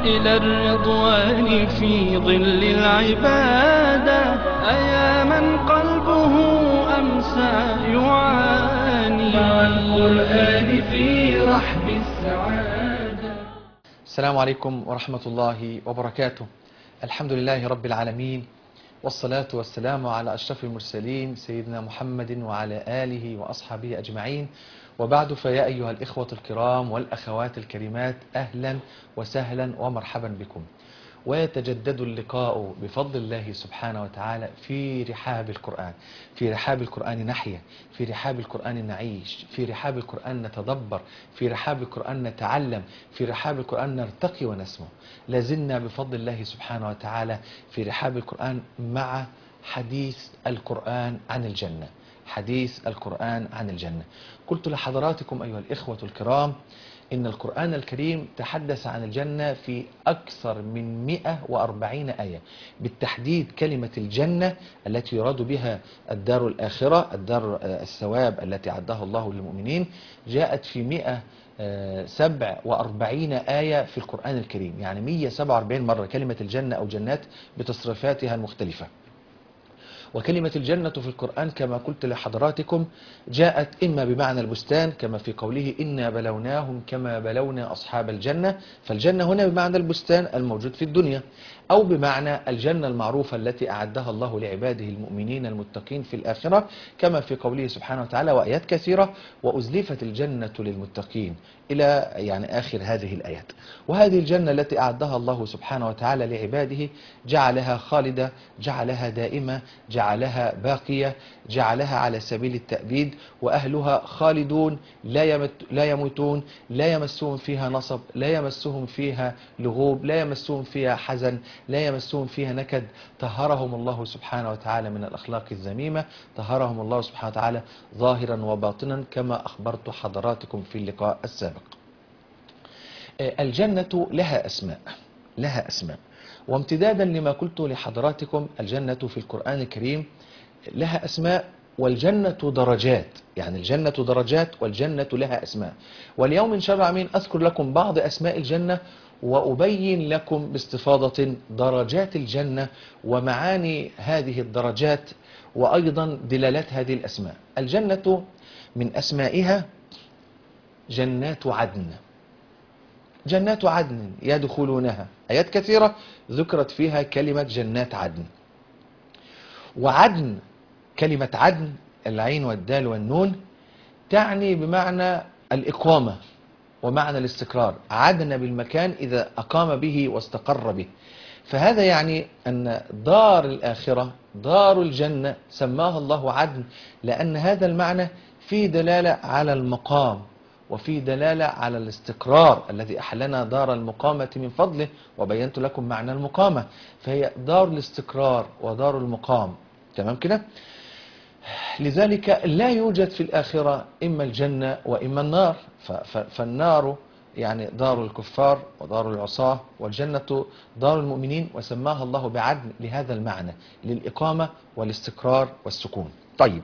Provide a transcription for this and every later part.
إلى الرضوان في ظل العبادة. أيا من قلبه أمسى يعاني مع القرآن في رحب السعادة. السلام عليكم ورحمة الله وبركاته. الحمد لله رب العالمين، والصلاة والسلام على أشرف المرسلين سيدنا محمد وعلى آله وأصحابه أجمعين، وبعد، فيا أيها الإخوة الكرام والأخوات الكريمات، أهلا وسهلا ومرحبا بكم. ويتجدد اللقاء بفضل الله سبحانه وتعالى في رحاب القرآن. في رحاب القرآن نحيا، في رحاب القرآن نعيش، في رحاب القرآن نتدبر، في رحاب القرآن نتعلم، في رحاب القرآن نرتقي ونسمو. لازلنا بفضل الله سبحانه وتعالى في رحاب القرآن مع حديث القرآن عن الجنة. حديث القرآن عن الجنة. قلت لحضراتكم أيها الإخوة الكرام إن القرآن الكريم تحدث عن الجنة في أكثر من 140 آية. بالتحديد كلمة الجنة التي يراد بها الدار الآخرة، الدار الثواب التي أعدها الله للمؤمنين، جاءت في 147 آية في القرآن الكريم، يعني 147 مرة كلمة الجنة أو جنات بتصريفاتها المختلفة. وكلمة الجنة في القرآن كما قلت لحضراتكم جاءت إما بمعنى البستان كما في قوله إنا بلوناهم كما بلونا أصحاب الجنة، فالجنة هنا بمعنى البستان الموجود في الدنيا، أو بمعنى الجنة المعروفة التي أعدها الله لعباده المؤمنين المتقين في الآخرة كما في قوله سبحانه وتعالى وآيات كثيرة وأزلفت الجنة للمتقين إلى يعني آخر هذه الآيات. وهذه الجنة التي أعدها الله سبحانه وتعالى لعباده جعلها خالدة، جعلها دائمة، جعلها باقية، جعلها على سبيل التأبيد، وأهلها خالدون لا يموتون، لا يمسهم فيها نصب، لا يمسهم فيها لغوب، لا يمسهم فيها حزن، لا يمسهم فيها نكد. طهرهم الله سبحانه وتعالى من الأخلاق الذميمة، طهرهم الله سبحانه وتعالى ظاهرا وباطنا كما أخبرت حضراتكم في اللقاء السابق. الجنة لها أسماء، لها أسماء. وامتدادا لما قلت لحضراتكم الجنة في القرآن الكريم لها أسماء، والجنة درجات، يعني الجنة درجات والجنة لها أسماء. واليوم إن شاء الله العالمين أذكر لكم بعض أسماء الجنة وأبين لكم باستفاضة درجات الجنة ومعاني هذه الدرجات وأيضا دلالات هذه الأسماء. الجنة من أسمائها جنات عدن. جنات عدن يدخلونها، آيات كثيرة ذكرت فيها كلمة جنات عدن. وعدن، كلمة عدن العين والدال والنون تعني بمعنى الإقامة ومعنى الاستقرار. عدن بالمكان إذا أقام به واستقر به. فهذا يعني أن دار الآخرة، دار الجنة، سماها الله عدن لأن هذا المعنى فيه دلالة على المقام وفيه دلالة على الاستقرار الذي أحلنا دار المقامة من فضله، وبينت لكم معنى المقامة، فهي دار الاستقرار ودار المقام. تمام كده؟ لذلك لا يوجد في الآخرة إما الجنة وإما النار، فالنار يعني دار الكفار ودار العصاة، والجنة دار المؤمنين، وسماها الله بعدن لهذا المعنى، للإقامة والاستقرار والسكون. طيب،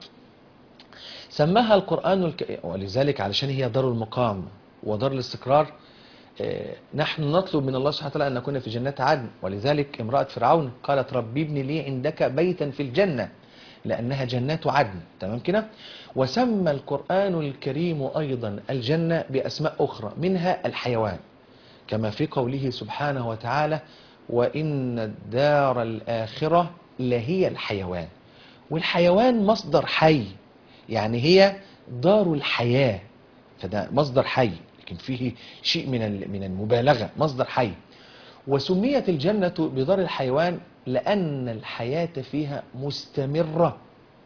سماها القرآن ولذلك علشان هي دار المقام ودار الاستقرار. نحن نطلب من الله سبحانه وتعالى أن نكون في جنات عدن، ولذلك امرأة فرعون قالت ربي ابن لي عندك بيتا في الجنة، لأنها جنات عدن. تمام كده؟ وسمى القرآن الكريم أيضا الجنة بأسماء أخرى منها الحيوان، كما في قوله سبحانه وتعالى وإن الدار الآخرة لهي الحيوان. والحيوان مصدر حي، يعني هي دار الحياة، فده مصدر حي لكن فيه شيء من المبالغة، مصدر حي. وسميت الجنة بدار الحيوان لأن الحياة فيها مستمرة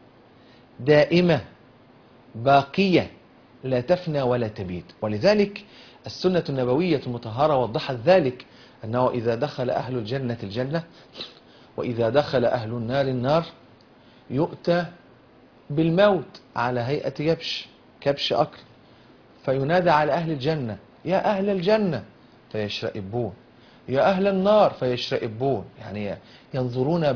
دائمة باقية لا تفنى ولا تبيد. ولذلك السنة النبوية المطهرة وضحت ذلك، أنه إذا دخل أهل الجنة الجنة وإذا دخل أهل النار النار يؤتى بالموت على هيئة كبش أكل، فينادى على أهل الجنة يا أهل الجنة فيشرئبون، يا أهل النار فيشرئبون، يعني ينظرون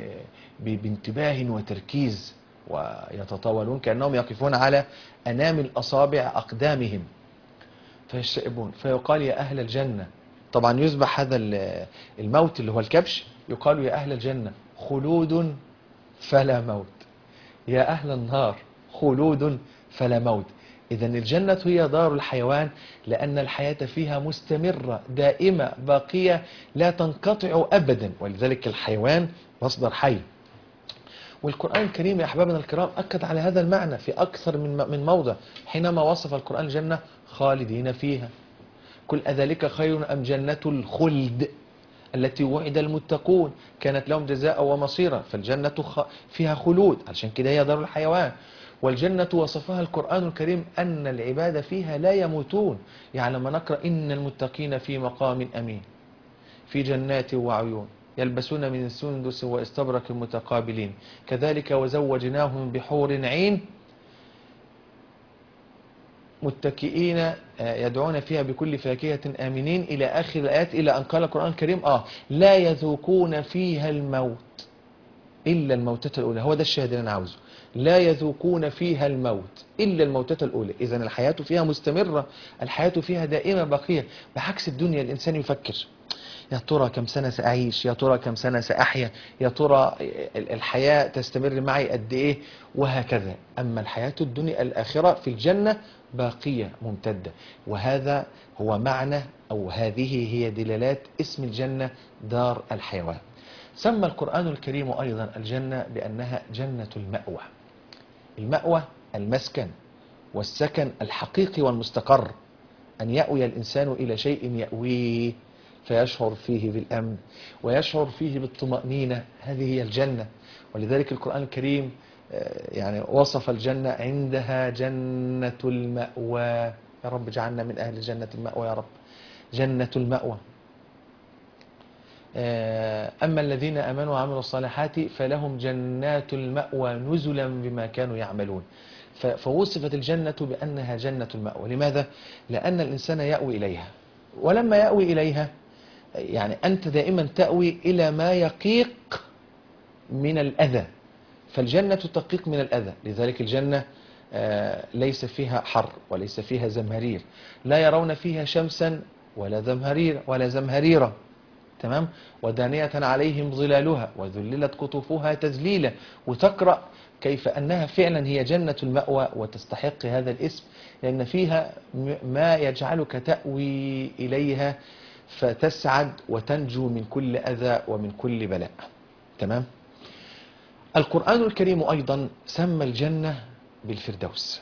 بانتباه وتركيز ويتطاولون كأنهم يقفون على أنامل أصابع أقدامهم فيشرئبون، فيقال يا أهل الجنة طبعا يذبح هذا الموت اللي هو الكبش، يقال يا أهل الجنة خلود فلا موت، يا أهل النار خلود فلا موت. إذا الجنة هي دار الحيوان، لأن الحياة فيها مستمرة دائمة باقية لا تنقطع أبدا، ولذلك الحيوان مصدر حي. والقرآن الكريم يا أحبابنا الكرام أكد على هذا المعنى في أكثر من موضع، حينما وصف القرآن الجنة خالدين فيها. قل أذلك خير أم جنة الخلد التي وعد المتقون كانت لهم جزاء ومصيرا؟ فالجنة فيها خلود، علشان كده هي دار الحيوان. والجنة وصفها القرآن الكريم أن العباد فيها لا يموتون، يعني لما نقرأ إن المتقين في مقام أمين في جنات وعيون يلبسون من سندس واستبرق متقابلين كذلك وزوجناهم بحور عين متكئين يدعون فيها بكل فاكهة آمنين إلى آخر الآيات، إلى أن قال القرآن الكريم لا يذوقون فيها الموت إلا الموتة الأولى. هو ده الشاهد اللي أنا عاوزه، لا يذوقون فيها الموت إلا الموتة الأولى. إذن الحياة فيها مستمرة، الحياة فيها دائمة باقية، بعكس الدنيا الإنسان يفكر يا ترى كم سنة سأعيش، يا ترى كم سنة سأحيا، يا ترى الحياة تستمر معي قد إيه، وهكذا. أما الحياة الدنيا الآخرة في الجنة باقية ممتدة. وهذا هو معنى، أو هذه هي دلالات اسم الجنة دار الحيوان. سمى القرآن الكريم أيضا الجنة بأنها جنة المأوى. المأوى المسكن والسكن الحقيقي والمستقر، أن يأوي الإنسان إلى شيء يأويه فيشعر فيه بالأمن ويشعر فيه بالطمأنينة، هذه هي الجنة. ولذلك القرآن الكريم يعني وصف الجنة عندها جنة المأوى. يا رب اجعلنا من أهل جنة المأوى يا رب. جنة المأوى. أما الذين آمنوا وعملوا الصالحات فلهم جنات المأوى نزلا بما كانوا يعملون. فوصفت الجنة بأنها جنة المأوى. لماذا؟ لأن الإنسان يأوي إليها، ولما يأوي إليها يعني أنت دائما تأوي إلى ما يقيق من الأذى، فالجنة تقيق من الأذى. لذلك الجنة ليس فيها حر وليس فيها زمهرير، لا يرون فيها شمسا ولا زمهرير ولا زمهريرة، تمام. ودانية عليهم ظلالها وذللت قطوفها تذليلا. وتقرأ كيف أنها فعلا هي جنة المأوى وتستحق هذا الاسم، لأن فيها ما يجعلك تأوي إليها فتسعد وتنجو من كل أذى ومن كل بلاء، تمام. القرآن الكريم أيضا سمى الجنة بالفردوس،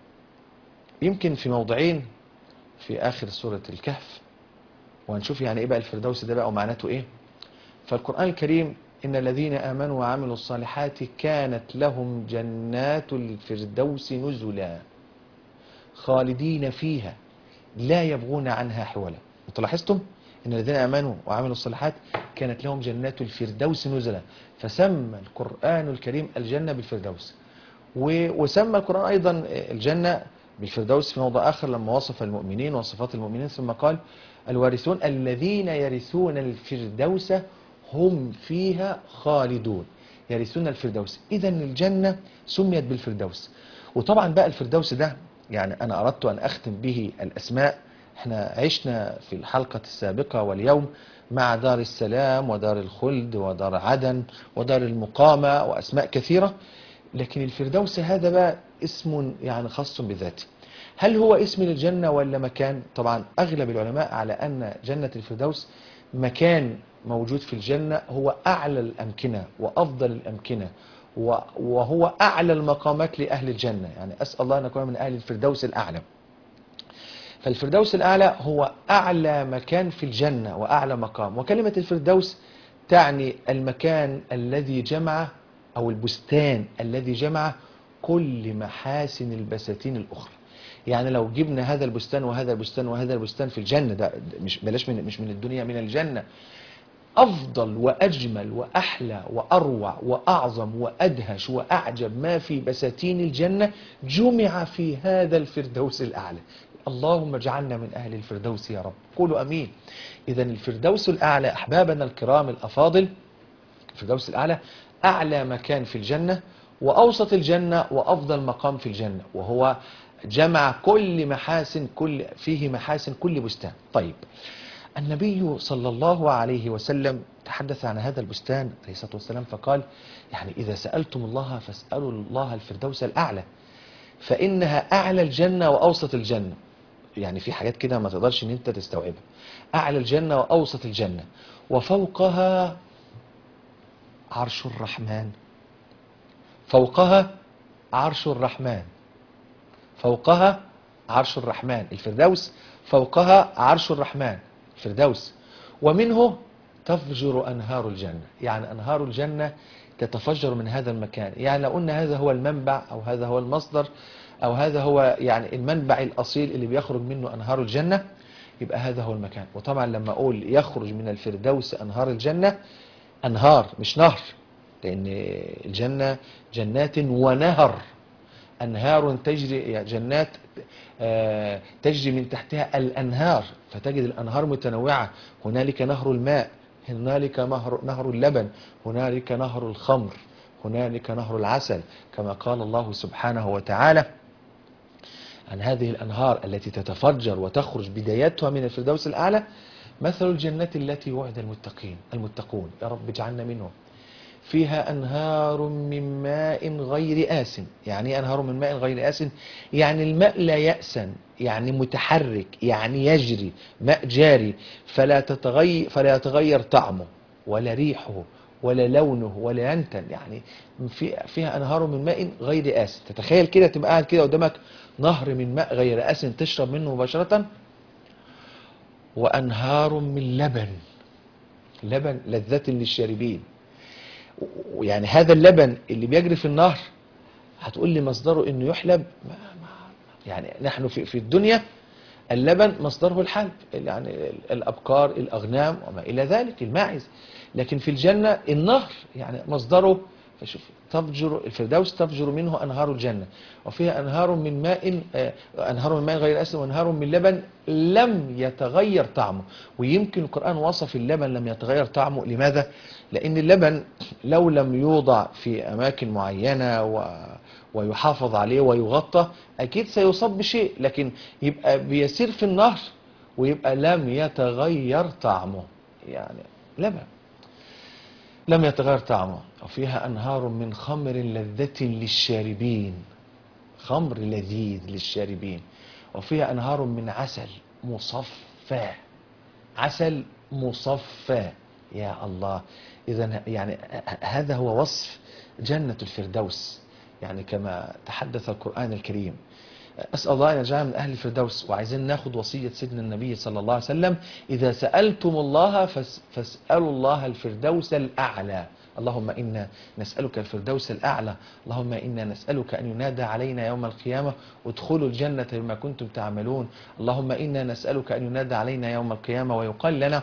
يمكن في موضعين في آخر سورة الكهف، وهنشوف يعني إيه بقى الفردوس ده بقى ومعناته إيه. فالقرآن الكريم إن الذين آمنوا وعملوا الصالحات كانت لهم جنات الفردوس نزلا خالدين فيها لا يبغون عنها حولا. انتوا لاحظتم إن الذين آمنوا وعملوا الصالحات كانت لهم جنات الفردوس نزلا، فسمى القرآن الكريم الجنة بالفردوس. وسمى القرآن أيضا الجنة بالفردوس في موضع آخر لما وصف المؤمنين وصفات المؤمنين، ثم قال الوارثون الذين يرثون الفردوس هم فيها خالدون. يرثون الفردوس، إذا الجنة سميت بالفردوس. وطبعا بقى الفردوس ده يعني أنا أردت أن أختم به الأسماء. احنا عشنا في الحلقة السابقة واليوم مع دار السلام ودار الخلد ودار عدن ودار المقامة وأسماء كثيرة، لكن الفردوس هذا بقى اسم يعني خاص بذاته. هل هو اسم للجنة ولا مكان؟ طبعا أغلب العلماء على أن جنة الفردوس مكان موجود في الجنة، هو أعلى الأمكنة وأفضل الأمكنة وهو أعلى المقامات لأهل الجنة. يعني أسأل الله أن نكون من أهل الفردوس الأعلى. فالفردوس الأعلى هو أعلى مكان في الجنة وأعلى مقام. وكلمة الفردوس تعني المكان الذي جمع، أو البستان الذي جمع كل محاسن البساتين الأخرى. يعني لو جبنا هذا البستان وهذا البستان وهذا البستان في الجنة، ده مش بلاش مش من الدنيا، من الجنة، أفضل وأجمل وأحلى وأروع وأعظم وأدهش وأعجب ما في بساتين الجنة جمع في هذا الفردوس الأعلى. اللهم اجعلنا من أهل الفردوس يا رب، قولوا أمين. إذا الفردوس الأعلى أحبابنا الكرام الأفاضل، الفردوس الأعلى أعلى مكان في الجنة وأوسط الجنة وأفضل مقام في الجنة، وهو جمع كل محاسن، فيه محاسن كل بستان. طيب النبي صلى الله عليه وسلم تحدث عن هذا البستان عليه الصلاة والسلام فقال يعني إذا سألتم الله فاسألوا الله الفردوس الأعلى فإنها أعلى الجنة وأوسط الجنة. يعني في حاجات كده ما تقدرش ان انت تستوعبها. أعلى الجنة وأوسط الجنة وفوقها عرش الرحمن. فوقها عرش الرحمن. فوقها عرش الرحمن. الفردوس فوقها عرش الرحمن الفردوس. ومنه تفجر أنهار الجنة. يعني أنهار الجنة تتفجر من هذا المكان. يعني لو قلنا هذا هو المنبع أو هذا هو المصدر أو هذا هو يعني المنبع الأصيل اللي بيخرج منه أنهار الجنة يبقى هذا هو المكان. وطبعا لما أقول يخرج من الفردوس أنهار الجنة أنهار مش نهر لأن الجنة جنات ونهر. أنهار تجري يعني جنات تجري من تحتها الأنهار فتجد الأنهار متنوعة. هنالك نهر الماء هنالك نهر اللبن هنالك نهر الخمر هنالك نهر العسل كما قال الله سبحانه وتعالى عن هذه الأنهار التي تتفجر وتخرج بدايتها من الفردوس الأعلى. مثل الجنة التي وعد المتقون يا رب اجعلنا منهم. فيها أنهار من ماء غير آسن. يعني أنهار من ماء غير آسن يعني الماء لا يأسن يعني متحرك يعني يجري ماء جاري فلا يتغير طعمه ولا ريحه ولا لونه ولا ينتن. يعني فيها أنهار من ماء غير آسن. تتخيل كده تبقى قاعد كده قدامك نهر من ماء غير آسن تشرب منه مباشرة. وأنهار من لبن لذة للشاربين. ويعني هذا اللبن اللي بيجري في النهر هتقول لي مصدره انه يحلب يعني نحن في الدنيا اللبن مصدره الحلب يعني الابقار الاغنام وما الى ذلك الماعز. لكن في الجنة النهر يعني مصدره فشوف تفجر الفردوس تفجر منه انهار الجنة. وفيها انهار من ماء غير آسن وانهار من لبن لم يتغير طعمه. ويمكن القرآن وصف اللبن لم يتغير طعمه. لماذا؟ لأن اللبن لو لم يوضع في أماكن معينة ويحافظ عليه ويغطى أكيد سيصاب بشيء. لكن يبقى بيسير في النهر ويبقى لم يتغير طعمه. يعني لبن لم يتغير طعمه. وفيها أنهار من خمر لذة للشاربين. خمر لذيذ للشاربين. وفيها أنهار من عسل مصفى. عسل مصفى يا الله. إذا يعني هذا هو وصف جنة الفردوس يعني كما تحدث القرآن الكريم. أسأل الله أن يجعلنا من أهل الفردوس. وعايزين ناخد وصية سيدنا النبي صلى الله عليه وسلم إذا سألتم الله فاسألوا الله الفردوس الأعلى. اللهم إنا نسألك الفردوس الأعلى. اللهم إنا نسألك أن ينادى علينا يوم القيامة ادخلوا الجنة بما كنتم تعملون. اللهم إنا نسألك أن ينادى علينا يوم القيامة ويقال لنا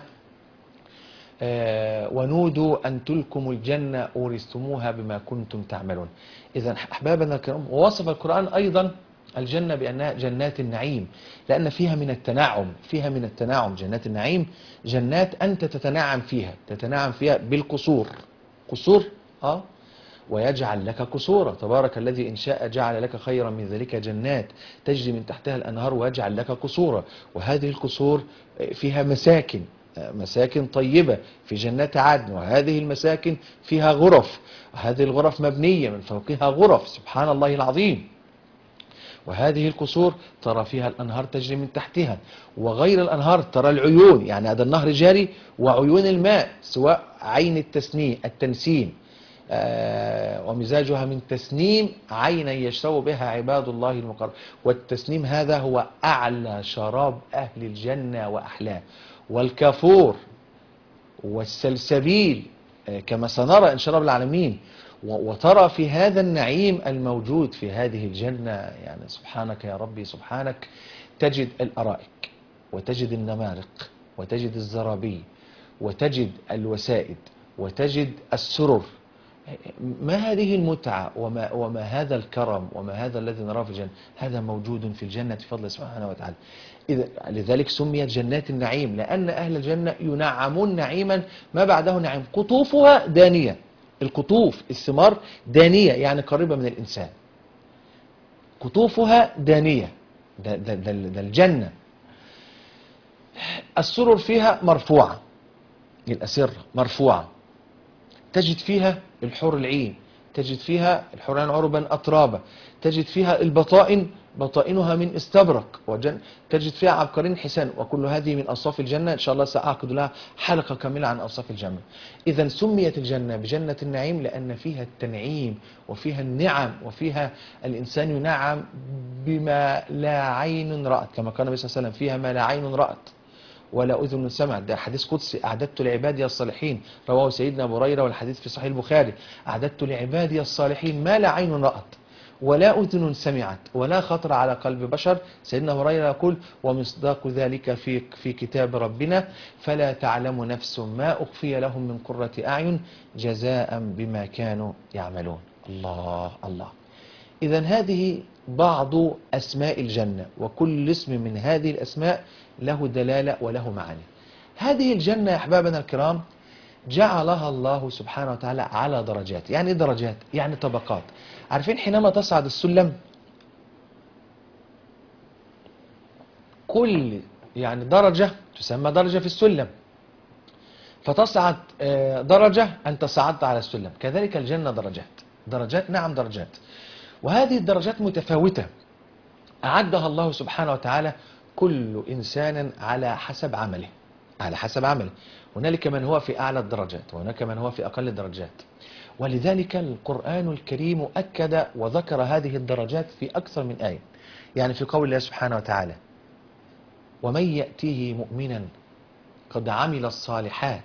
ونودوا أن تلكم الجنة أورثتموها بما كنتم تعملون. إذا أحبابنا الكرام ووصف القرآن أيضا الجنة بأنها جنات النعيم لأن فيها من التناعم. جنات النعيم جنات أنت تتنعم فيها بالقصور. قصور ويجعل لك قصورا. تبارك الذي إن شاء جعل لك خيرا من ذلك جنات تجري من تحتها الأنهار ويجعل لك قصورا. وهذه القصور فيها مساكن طيبة في جنات عدن. وهذه المساكن فيها غرف. وهذه الغرف مبنية من فوقها غرف سبحان الله العظيم. وهذه القصور ترى فيها الأنهار تجري من تحتها. وغير الأنهار ترى العيون. يعني هذا النهر جاري وعيون الماء سواء عين التنسيم ومزاجها من تسنيم عينا يشرب بها عباد الله المقرب. والتسنيم هذا هو أعلى شراب أهل الجنة وأحلاه. والكافور والسلسبيل كما سنرى إن شاء الله العالمين. وترى في هذا النعيم الموجود في هذه الجنة يعني سبحانك يا ربي سبحانك تجد الأرائك وتجد النمارق وتجد الزرابي وتجد الوسائد وتجد السرر. ما هذه المتعة وما هذا الكرم وما هذا الذي نراه في الجنة. هذا موجود في الجنة بفضل سبحانه وتعالى. لذلك سميت جنات النعيم لأن أهل الجنة ينعمون نعيما ما بعده نعيم. قطوفها دانية. القطوف الثمار دانية يعني قريبة من الإنسان. قطوفها دانية ده الجنة. السرر فيها مرفوعة، الأسرة مرفوعة، تجد فيها الحور العين، تجد فيها الحوران عربا أترابا، تجد فيها البطائن بطائنها من استبرق، تجد فيها عبقرين حسان، وكل هذه من أوصاف الجنة. إن شاء الله سأعقد لها حلقة كاملة عن أوصاف الجنة. إذا سميت الجنة بجنة النعيم لأن فيها التنعيم وفيها النعم وفيها الإنسان ينعم بما لا عين رأت، كما قال النبي صلى الله عليه وسلم فيها ما لا عين رأت ولا أذن سمعت. ده حديث قدسي: أعددت لعبادي الصالحين، رواه سيدنا أبو هريرة، والحديث في صحيح البخاري: أعددت لعبادي الصالحين ما لا عين رأت ولا أذن سمعت ولا خطر على قلب بشر. سيدنا أبو هريرة يقول: ومصداق ذلك في كتاب ربنا: فلا تعلم نفس ما أخفي لهم من قرة أعين جزاء بما كانوا يعملون. الله الله. إذا هذه بعض أسماء الجنة، وكل اسم من هذه الأسماء له دلالة وله معاني. هذه الجنة يا أحبابنا الكرام جعلها الله سبحانه وتعالى على درجات. يعني درجات يعني طبقات. عارفين حينما تصعد السلم كل يعني درجة تسمى درجة في السلم، فتصعد درجة أنت صعدت على السلم. كذلك الجنة درجات، درجات نعم درجات، وهذه الدرجات متفاوتة أعدها الله سبحانه وتعالى كل إنسان على حسب عمله، على حسب عمله. هنالك من هو في أعلى الدرجات وهناك من هو في أقل الدرجات، ولذلك القرآن الكريم أكد وذكر هذه الدرجات في أكثر من آية. يعني في قول الله سبحانه وتعالى: ومن يأتيه مؤمنا قد عمل الصالحات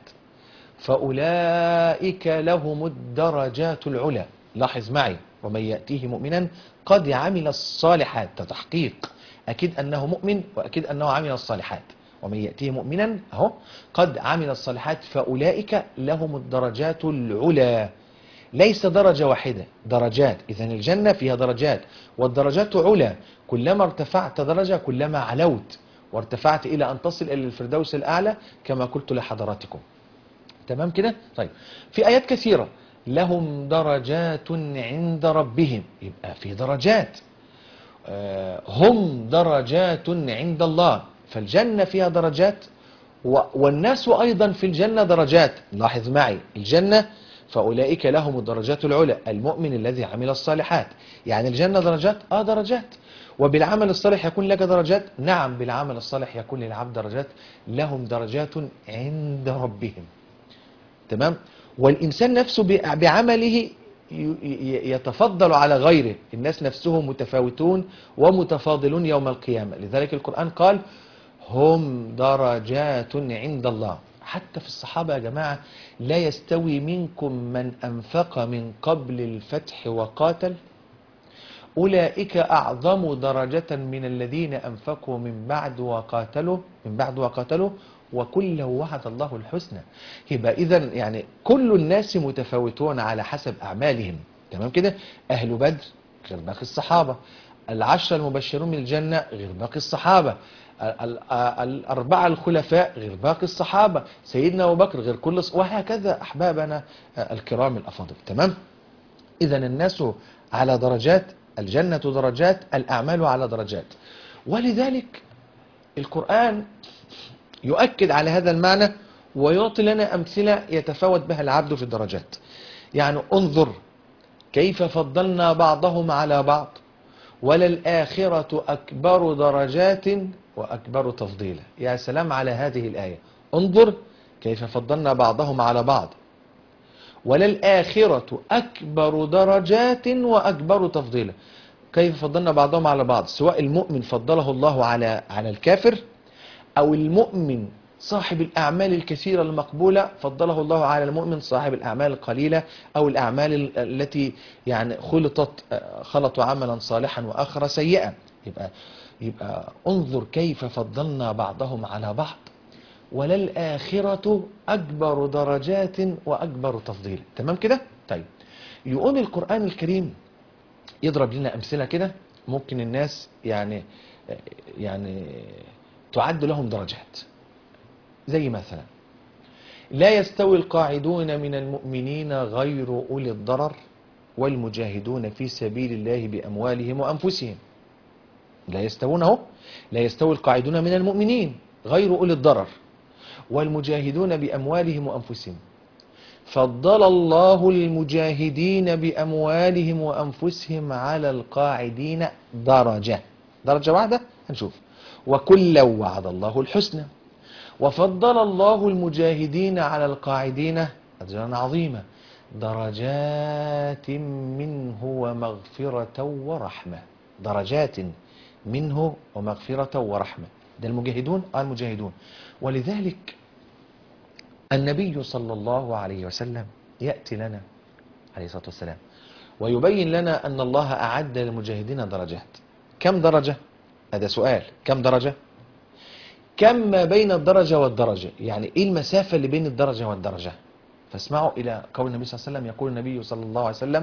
فأولئك لهم الدرجات العلى. لاحظ معي: ومن يأتيه مؤمنا قد عمل الصالحات، تحقيق، أكيد أنه مؤمن وأكيد أنه عمل الصالحات. ومن يأتيه مؤمنا أهو قد عمل الصالحات فأولئك لهم الدرجات العلى. ليس درجة واحدة، درجات. إذن الجنة فيها درجات، والدرجات على، كلما ارتفعت درجة كلما علوت وارتفعت إلى أن تصل إلى الفردوس الأعلى كما قلت لحضراتكم. تمام كده؟ طيب، في آيات كثيرة: لهم درجات عند ربهم، يبقى في درجات. هم درجات عند الله، فالجنة فيها درجات، والناس أيضا في الجنة درجات. لاحظ معي: الجنة فأولئك لهم الدرجات العلى، المؤمن الذي عمل الصالحات. يعني الجنة درجات، درجات. وبالعمل الصالح يكون لك درجات، نعم بالعمل الصالح يكون للعبد درجات. لهم درجات عند ربهم. تمام. والإنسان نفسه بعمله يتفضل على غيره، الناس نفسهم متفاوتون ومتفاضلون يوم القيامة. لذلك القرآن قال: هم درجات عند الله. حتى في الصحابة يا جماعة لا يستوي منكم من أنفق من قبل الفتح وقاتل أولئك أعظم درجة من الذين أنفقوا من بعد وقاتلوا وكلا وعد الله الحسنى. يبقى إذا يعني كل الناس متفاوتون على حسب أعمالهم. تمام كده؟ أهل بدر غير باقي الصحابة، العشرة المبشرون من الجنة غير باقي الصحابة، الأربعة الخلفاء غير باقي الصحابة، سيدنا أبو بكر غير كل وهكذا أحبابنا الكرام الأفاضل. تمام؟ إذا الناس على درجات، الجنة درجات، الأعمال على درجات. ولذلك القرآن يؤكد على هذا المعنى ويعطي لنا أمثلة يتفاوت بها العبد في الدرجات. يعني انظر كيف فضلنا بعضهم على بعض وللآخرة أكبر درجات وأكبر تفضيلا. يا سلام على هذه الآية: انظر كيف فضلنا بعضهم على بعض وللآخرة أكبر درجات وأكبر تفضيلا. كيف فضلنا بعضهم على بعض، سواء المؤمن فضله الله على الكافر، أو المؤمن صاحب الأعمال الكثيرة المقبولة فضله الله على المؤمن صاحب الأعمال القليلة، أو الأعمال التي يعني خلطوا عملا صالحا وآخر سيئا. يبقى انظر كيف فضلنا بعضهم على بعض وللآخرة أكبر درجات وأكبر تفضيلا. تمام كده؟ طيب، يقوم القرآن الكريم يضرب لنا أمثلة كده ممكن الناس يعني تعد لهم درجات. زي مثلا: لا يستوي القاعدون من المؤمنين غير أولي الضرر والمجاهدون في سبيل الله بأموالهم وأنفسهم. لا يستوون اهو، لا يستوي القاعدون من المؤمنين غير أولي الضرر، والمجاهدون بأموالهم وأنفسهم. فضل الله المجاهدين بأموالهم وأنفسهم على القاعدين درجة، درجة واحدة هنشوف. وكلا وعد الله الحسنى. وفضل الله المجاهدين على القاعدين أجرا عظيما، درجات منه ومغفرة ورحمة. درجات منه ومغفرة ورحمة، ده المجاهدون المجاهدون. ولذلك النبي صلى الله عليه وسلم يأتي لنا عليه الصلاة والسلام ويبين لنا أن الله أعد للمجاهدين درجات. كم درجة؟ هذا سؤال، كم درجة؟ كم ما بين الدرجة والدرجة؟ يعني إيه المسافة اللي بين الدرجة والدرجة؟ فاسمعوا إلى قول النبي صلى الله عليه وسلم. يقول النبي صلى الله عليه وسلم: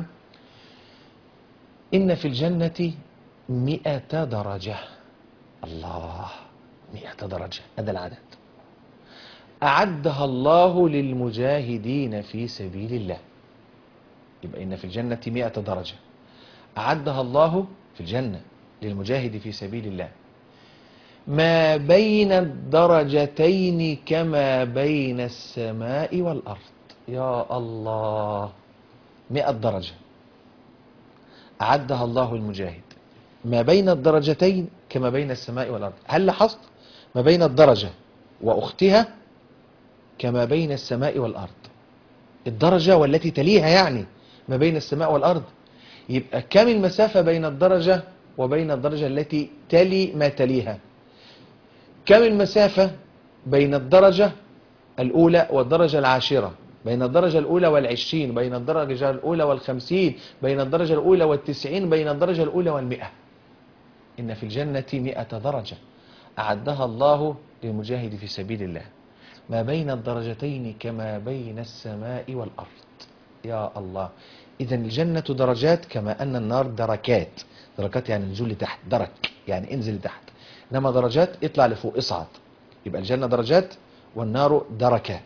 إن في الجنة 100 درجة. الله، 100 درجة، هذا العدد أعدها الله للمجاهدين في سبيل الله. يبقى إن في الجنة 100 درجة أعدها الله في الجنة للمجاهد في سبيل الله، ما بين الدرجتين كما بين السماء والأرض. يا الله، 100 درجة أعدها الله المجاهد، ما بين الدرجتين كما بين السماء والأرض. هل لاحظت؟ ما بين الدرجة وأختها كما بين السماء والأرض. الدرجة والتي تليها يعني ما بين السماء والأرض. يبقى كم المسافة بين الدرجة وبين الدرجة التي تلي ما تليها؟ كم المسافة بين الدرجة الأولى والدرجة العاشرة، بين الدرجة الأولى والعشرين، بين الدرجة الأولى والخمسين، بين الدرجة الأولى والتسعين، بين الدرجة الأولى والمئة؟ إن في الجنة 100 درجة أعدها الله للمجاهد في سبيل الله، ما بين الدرجتين كما بين السماء والأرض. يا الله، إذا الجنة درجات كما أن النار دركات. دركات يعني نزول لتحت، درك يعني انزل لتحت، إنما درجات اطلع لفوق، اصعد. يبقى الجنة درجات والنار دركات.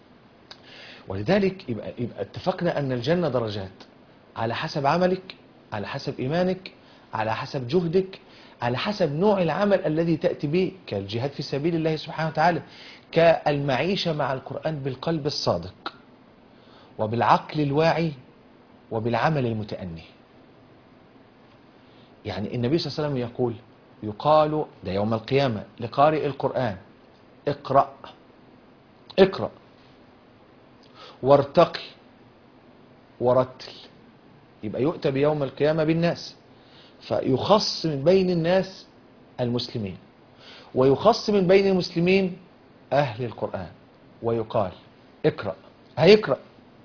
ولذلك يبقى اتفقنا أن الجنة درجات على حسب عملك، على حسب إيمانك، على حسب جهدك، على حسب نوع العمل الذي تأتي به، كالجهاد في سبيل الله سبحانه وتعالى، كالمعيشة مع القرآن بالقلب الصادق وبالعقل الواعي وبالعمل المتأني. يعني النبي صلى الله عليه وسلم يقول، يقال ده يوم القيامة لقارئ القرآن: اقرأ اقرأ وارتقي ورتل. يبقى يؤتى بيوم القيامة بالناس، فيخص من بين الناس المسلمين، ويخص من بين المسلمين أهل القرآن، ويقال اقرأ، هيقرأ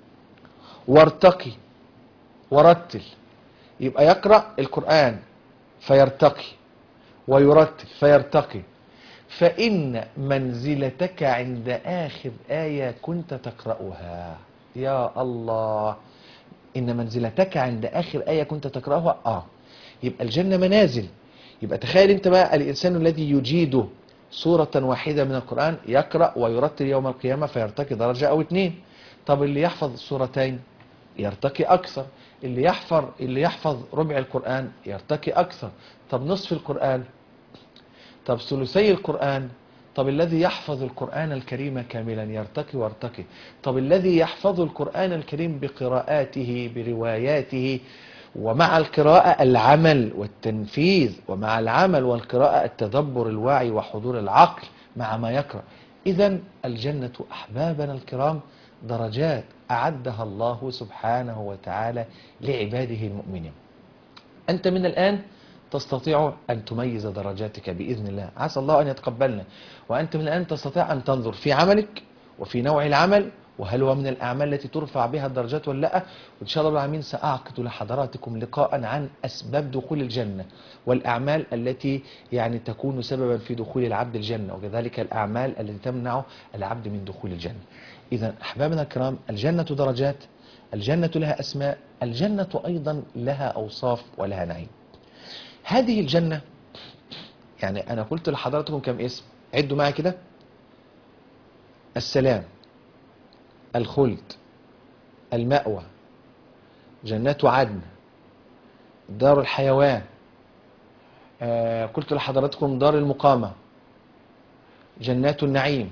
وارتقي ورتل. يبقى يقرأ القرآن فيرتقي ويرتل فيرتقي، فإن منزلتك عند آخر آية كنت تقرأها. يا الله، إن منزلتك عند آخر آية كنت تقرأها. يبقى الجنة منازل. يبقى تخيل انت بقى الإنسان الذي يجيد سورة واحدة من القرآن يقرأ ويرتل يوم القيامة فيرتقي درجة أو 2. طب اللي يحفظ سورتين يرتقي أكثر، اللي يحفظ ربع القرآن يرتقي أكثر. طب نصف القرآن، طب ثلثي القرآن، طب الذي يحفظ القرآن الكريم كاملا يرتقي وارتقي. طب الذي يحفظ القرآن الكريم بقراءاته برواياته، ومع القراءة العمل والتنفيذ، ومع العمل والقراءة التدبر الواعي وحضور العقل مع ما يقرأ. إذن الجنة أحبابنا الكرام درجات أعدها الله سبحانه وتعالى لعباده المؤمنين. أنت من الآن تستطيع أن تميز درجاتك بإذن الله، عسى الله أن يتقبلنا. وأنت من الآن تستطيع أن تنظر في عملك وفي نوع العمل، وهل هو من الأعمال التي ترفع بها الدرجات ولا لا. وإن شاء الله العالمين سأعقد لحضراتكم لقاء عن أسباب دخول الجنة، والأعمال التي يعني تكون سببا في دخول العبد الجنة، وكذلك الأعمال التي تمنع العبد من دخول الجنة. إذا أحبابنا الكرام، الجنة درجات، الجنة لها أسماء، الجنة أيضا لها أوصاف ولها نعيم. هذه الجنة يعني أنا قلت لحضراتكم كم اسم، عدوا معي كده: السلام، الخلد، المأوى، جنات عدن، دار الحيوان، قلت لحضراتكم دار المقامة، جنات النعيم،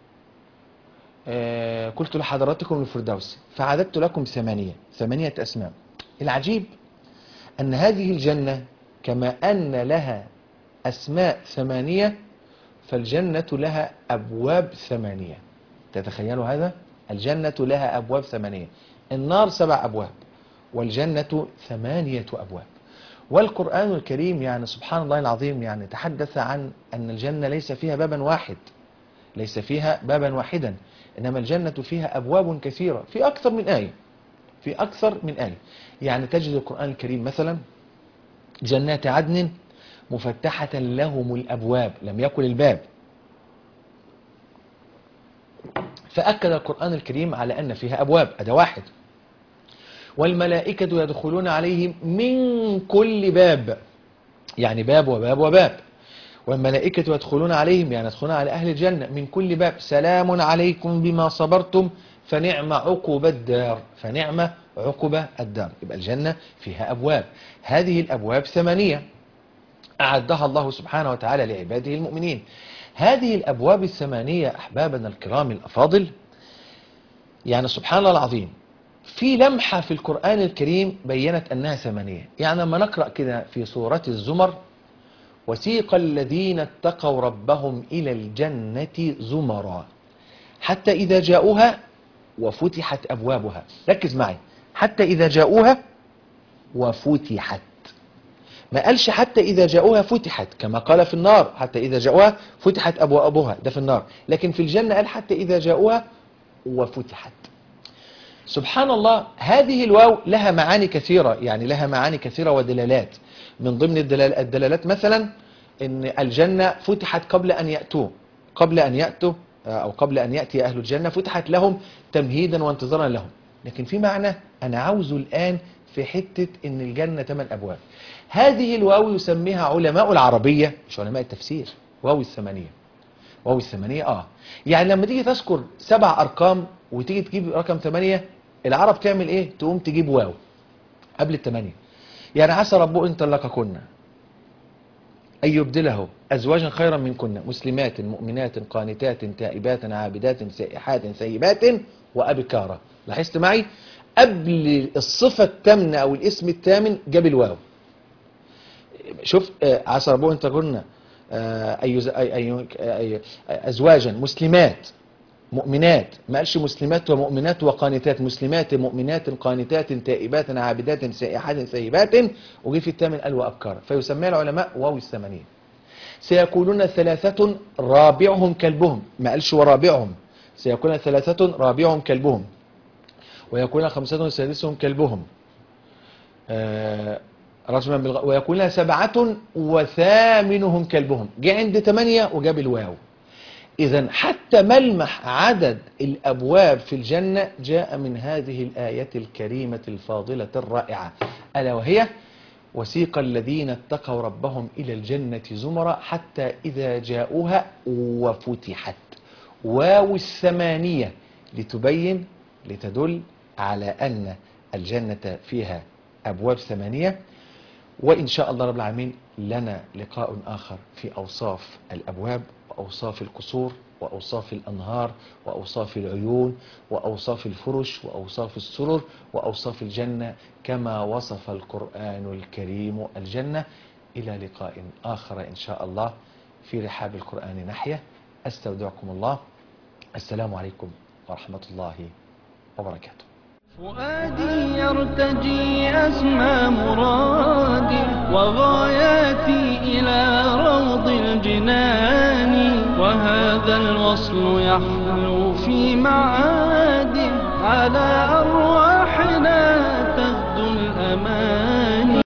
قلت لحضراتكم الفردوس، فعددت لكم ثمانية أسماء. العجيب أن هذه الجنة كما أن لها أسماء ثمانية، فالجنة لها أبواب ثمانية. تتخيلوا هذا؟ الجنة لها أبواب ثمانية. النار 7 أبواب، والجنة 8 أبواب. والقرآن الكريم يعني سبحان الله العظيم يعني تحدث عن أن الجنة ليس فيها بابا واحد، ليس فيها بابا واحدا، إنما الجنة فيها أبواب كثيرة في أكثر من آية، في أكثر من آية. يعني تجد القرآن الكريم مثلا جنات عدن مفتحة لهم الأبواب، لم يكن الباب. فأكد القرآن الكريم على أن فيها أبواب، هذا واحد. والملائكة يدخلون عليهم من كل باب، يعني باب وباب وباب. والملائكة يدخلون عليهم يعني يدخلون على أهل الجنة من كل باب، سلام عليكم بما صبرتم فنعم عقب الدار، فنعم عقب الدار. يبقى الجنة فيها أبواب، هذه الأبواب 8 أعدها الله سبحانه وتعالى لعباده المؤمنين. هذه الأبواب 8 أحبابنا الكرام الأفاضل، يعني سبحان الله العظيم في لمحة في القرآن الكريم بيّنت أنها 8. يعني لما نقرأ كده في سورة الزمر، وسيق الذين اتقوا ربهم إلى الجنة زمرا حتى إذا جاءوها وفتحت أبوابها. ركز معي، حتى إذا جاءوها وفتحت، ما قالش حتى إذا جاءوها فتحت كما قال في النار، حتى إذا جاءوها فتحت أبوابها، ده في النار. لكن في الجنة قال حتى إذا جاءوها وفتحت. سبحان الله، هذه الواو لها معاني كثيرة، يعني لها معاني كثيرة ودلالات. من ضمن الدلالات مثلا ان الجنة فتحت قبل ان يأتوا او قبل ان يأتي اهل الجنة، فتحت لهم تمهيدا وانتظارا لهم. لكن في معنى انا عاوزه الان في حتة ان الجنة 8 ابواب. هذه الواو يسميها علماء العربية مش علماء التفسير واو الثمانية. واو الثمانية يعني لما تيجي تذكر 7 ارقام وتيجي تجيب رقم 8، العرب تعمل ايه؟ تقوم تجيب واو قبل ال8. يعني عسى ربه ان طلقكن أن يبدله أزواجا خيرا منكن مسلمات مؤمنات قانتات تائبات عابدات سائحات ثيبات وأبكارا. لاحظت معي؟ قبل الصفة الثامنة أو الاسم الثامن جاب الواو. شوف عسى ربه أن تكن أزواجا مسلمات مؤمنات، ما قالش مسلمات ومؤمنات وقانتات، مسلمات مؤمنات قانتات تائبات عابدات سائحات ثيبات، وجي في الثامن قال وأبكارا. فيسميها العلماء واو الثمانية. سيكونون 3 رابعهم كلبهم، ما قالش ورابعهم، سيكون 3 رابعهم كلبهم، ويكون 5 سادسهم كلبهم، ويكون 7 وثامنهم كلبهم. جه عند 8 وجاب الواو. إذن حتى ملمح عدد الأبواب في الجنة جاء من هذه الآية الكريمة الفاضلة الرائعة، ألا وهي وسيق الذين اتقوا ربهم إلى الجنة زمرا حتى إذا جاءوها وفتحت. واو الثمانية لتبين لتدل على أن الجنة فيها أبواب 8. وإن شاء الله رب العالمين لنا لقاء آخر في أوصاف الأبواب وأوصاف القصور وأوصاف الأنهار وأوصاف العيون وأوصاف الفرش وأوصاف السرر وأوصاف الجنة كما وصف القرآن الكريم الجنة. إلى لقاء آخر إن شاء الله في رحاب القرآن نحيا. أستودعكم الله. السلام عليكم ورحمة الله وبركاته. فؤادي يرتجي أسمى مرادي وغاياتي إلى روض الجنان، وهذا الوصل يحلو في معاني